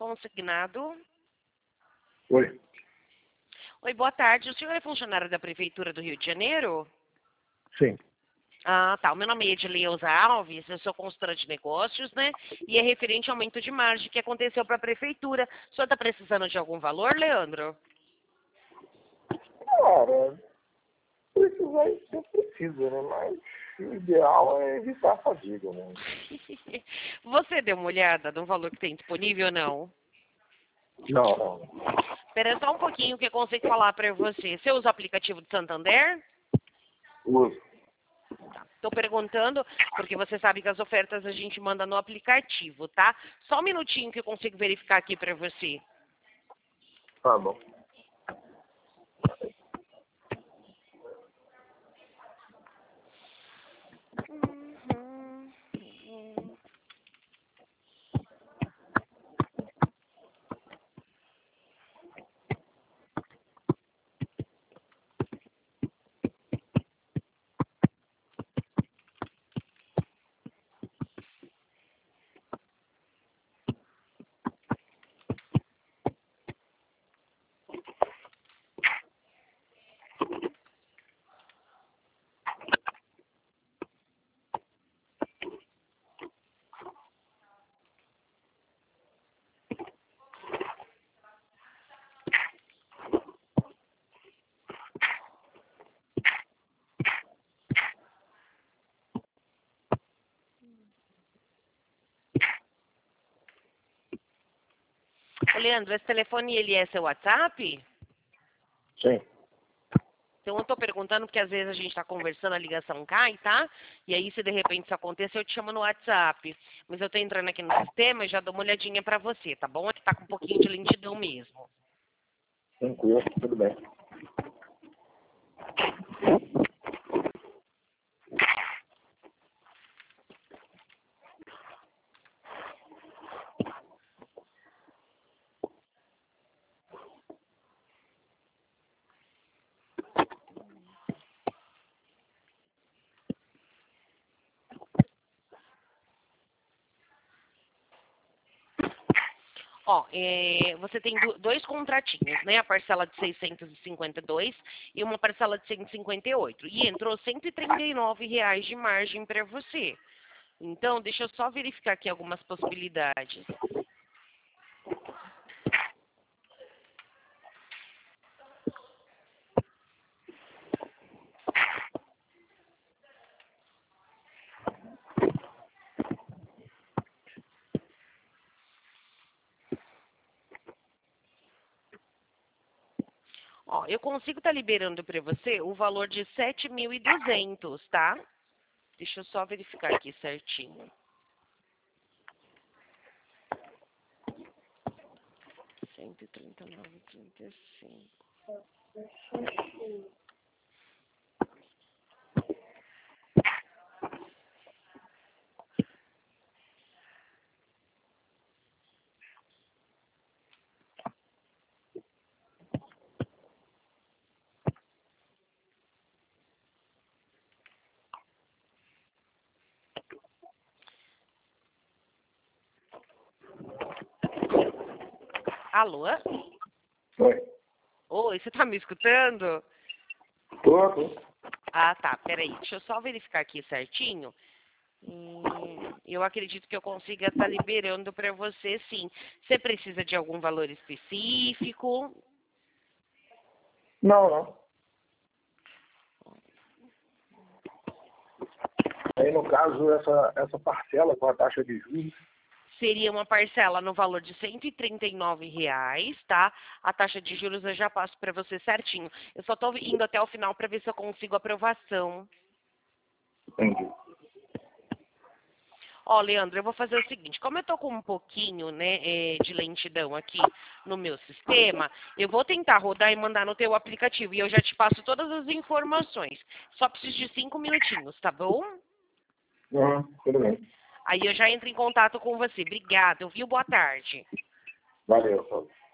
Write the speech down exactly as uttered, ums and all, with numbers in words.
consignado. Oi. Oi, boa tarde. O senhor é funcionário da Prefeitura do Rio de Janeiro? Sim. Ah, tá. O meu nome é Edileuza Alves, eu sou consultora de negócios, né? E é referente ao aumento de margem que aconteceu para a Prefeitura. O senhor está precisando de algum valor, Leandro? Cara, precisar isso precisa, né? Mas o ideal é evitar a fadiga, né? Você deu uma olhada no valor que tem disponível ou não? Não, não. Espera só um pouquinho que eu consigo falar para você. Você usa o aplicativo do Santander? Uso. Estou perguntando, porque você sabe que as ofertas a gente manda no aplicativo, tá? Só um minutinho que eu consigo verificar aqui para você. Tá bom. Ô, Leandro, esse telefone, ele é seu WhatsApp? Sim. Então eu estou perguntando porque às vezes a gente está conversando, a ligação cai, tá? E aí se de repente isso acontecer, eu te chamo no WhatsApp. Mas eu estou entrando aqui no sistema e já dou uma olhadinha para você, tá bom? É que tá com um pouquinho de lentidão mesmo. Tranquilo, tudo bem. Ó, é, você tem do- dois contratinhos, né? A parcela de seiscentos e cinquenta e dois e uma parcela de cento e cinquenta e oito. E entrou cento e trinta e nove reais de margem para você. Então, deixa eu só verificar aqui algumas possibilidades. Ó, eu consigo estar liberando para você o valor de sete mil e duzentos, tá? Deixa eu só verificar aqui certinho. cento e trinta e nove vírgula trinta e cinco. Alô? Oi. Oi, você tá me escutando? Tô, tô. Ah, tá. Peraí. Deixa eu só verificar aqui certinho. Hum, eu acredito que eu consiga estar liberando para você, sim. Você precisa de algum valor específico? Não, não. Aí, no caso, essa, essa parcela com a taxa de juros, Seria uma parcela no valor de cento e trinta e nove reais, tá? A taxa de juros eu já passo para você certinho. Eu só estou indo até o final para ver se eu consigo aprovação. entendi. Ó, Leandro, eu vou fazer o seguinte, como eu tô com um pouquinho, né, eh, de lentidão aqui no meu sistema, eu vou tentar rodar e mandar no teu aplicativo e eu já te passo todas as informações. Só preciso de cinco minutinhos, tá bom? Uhum, tudo bem. Aí eu já entro em contato com você. Obrigada, viu? Boa tarde. Valeu, Paulo.